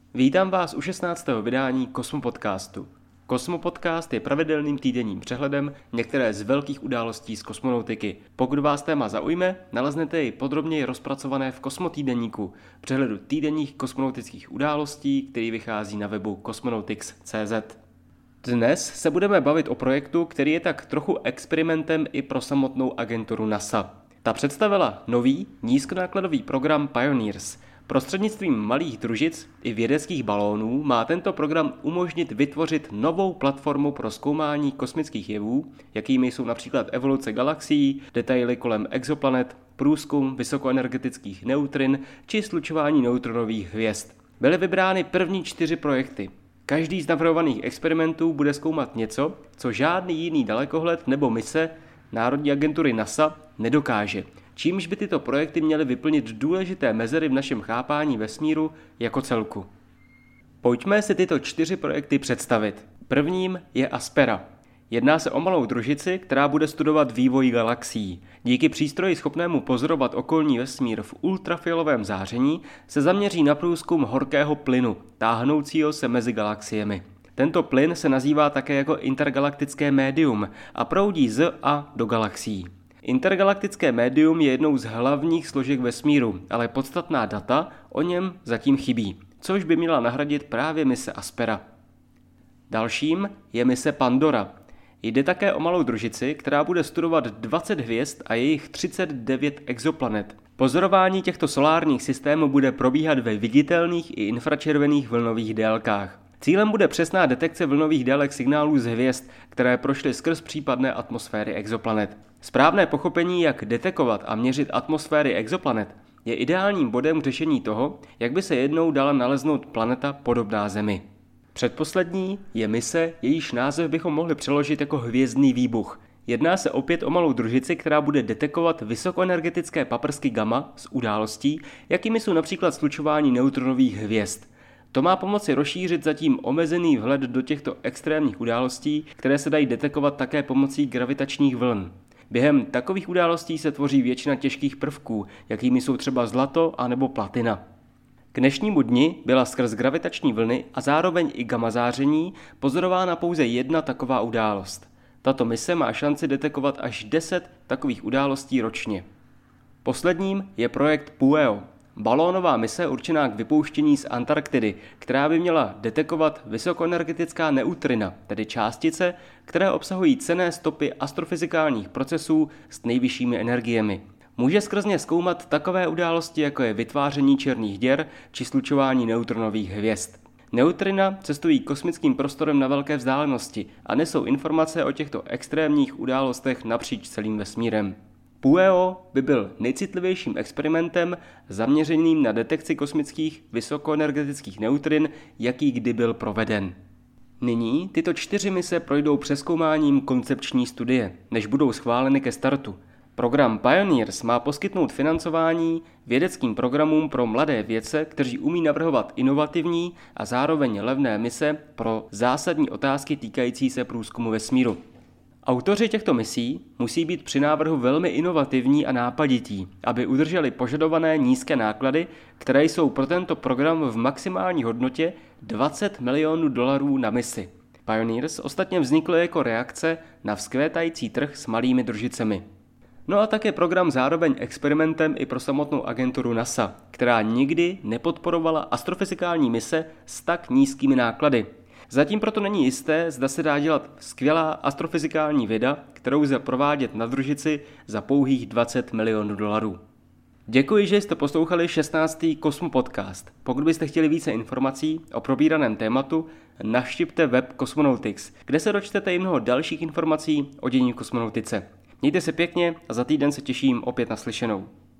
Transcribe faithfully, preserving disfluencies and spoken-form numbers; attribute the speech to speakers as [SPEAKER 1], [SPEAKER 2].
[SPEAKER 1] Vítám vás u šestnáctého vydání Kosmo Podcastu. Kosmo Podcast je pravidelným týdenním přehledem některé z velkých událostí z kosmonautiky. Pokud vás téma zaujme, naleznete jej podrobněji rozpracované v Kosmo týdeníku, přehledu týdenních kosmonautických událostí, který vychází na webu cosmonautics tečka cé zet. Dnes se budeme bavit o projektu, který je tak trochu experimentem i pro samotnou agenturu NASA. Ta představila nový nízkonákladový program Pioneers. Prostřednictvím malých družic i vědeckých balónů má tento program umožnit vytvořit novou platformu pro zkoumání kosmických jevů, jakými jsou například evoluce galaxií, detaily kolem exoplanet, průzkum vysokoenergetických neutrin či slučování neutronových hvězd. Byly vybrány první čtyři projekty. Každý z navrhovaných experimentů bude zkoumat něco, co žádný jiný dalekohled nebo mise Národní agentury NASA nedokáže, čímž by tyto projekty měly vyplnit důležité mezery v našem chápání vesmíru jako celku. Pojďme si tyto čtyři projekty představit. Prvním je Aspera. Jedná se o malou družici, která bude studovat vývoj galaxií. Díky přístroji schopnému pozorovat okolní vesmír v ultrafialovém záření se zaměří na průzkum horkého plynu, táhnoucího se mezi galaxiemi. Tento plyn se nazývá také jako intergalaktické médium a proudí z a do galaxií. Intergalaktické médium je jednou z hlavních složek vesmíru, ale podstatná data o něm zatím chybí, což by měla nahradit právě mise Aspera. Dalším je mise Pandora. Jde také o malou družici, která bude studovat dvacet hvězd a jejich třicet devět exoplanet. Pozorování těchto solárních systémů bude probíhat ve viditelných i infračervených vlnových délkách. Cílem bude přesná detekce vlnových délek signálů z hvězd, které prošly skrz případné atmosféry exoplanet. Správné pochopení, jak detekovat a měřit atmosféry exoplanet, je ideálním bodem řešení toho, jak by se jednou dala naleznout planeta podobná Zemi. Předposlední je mise, jejíž název bychom mohli přeložit jako hvězdný výbuch. Jedná se opět o malou družici, která bude detekovat vysokoenergetické paprsky gamma z událostí, jakými jsou například slučování neutronových hvězd. To má pomoci rozšířit zatím omezený vhled do těchto extrémních událostí, které se dají detekovat také pomocí gravitačních vln. Během takových událostí se tvoří většina těžkých prvků, jakými jsou třeba zlato a nebo platina. K dnešnímu dni byla skrz gravitační vlny a zároveň i gamma záření pozorována pouze jedna taková událost. Tato mise má šanci detekovat až deset takových událostí ročně. Posledním je projekt PUEO. Balónová mise určená k vypouštění z Antarktidy, která by měla detekovat vysokoenergetická neutrina, tedy částice, které obsahují cenné stopy astrofyzikálních procesů s nejvyššími energiemi. Může skrz ně zkoumat takové události, jako je vytváření černých děr či slučování neutronových hvězd. Neutrina cestují kosmickým prostorem na velké vzdálenosti a nesou informace o těchto extrémních událostech napříč celým vesmírem. PUEO by byl nejcitlivějším experimentem zaměřeným na detekci kosmických vysokoenergetických neutrin, jaký kdy byl proveden. Nyní tyto čtyři mise projdou přezkoumáním koncepční studie, než budou schváleny ke startu. Program Pioneers má poskytnout financování vědeckým programům pro mladé vědce, kteří umí navrhovat inovativní a zároveň levné mise pro zásadní otázky týkající se průzkumu vesmíru. Autoři těchto misí musí být při návrhu velmi inovativní a nápadití, aby udrželi požadované nízké náklady, které jsou pro tento program v maximální hodnotě dvacet milionů dolarů na misi. Pioneers ostatně vznikl jako reakce na vzkvétající trh s malými družicemi. No a také program zároveň experimentem i pro samotnou agenturu NASA, která nikdy nepodporovala astrofyzikální mise s tak nízkými náklady. Zatím proto není jisté, zda se dá dělat skvělá astrofyzikální věda, kterou lze provádět na družici za pouhých dvacet milionů dolarů. Děkuji, že jste poslouchali šestnáctý Kosmo Podcast. Pokud byste chtěli více informací o probíraném tématu, navštivte web Cosmonautics, kde se dočtete i mnoho dalších informací o dění v kosmonautice. Mějte se pěkně a za týden se těším opět na slyšenou.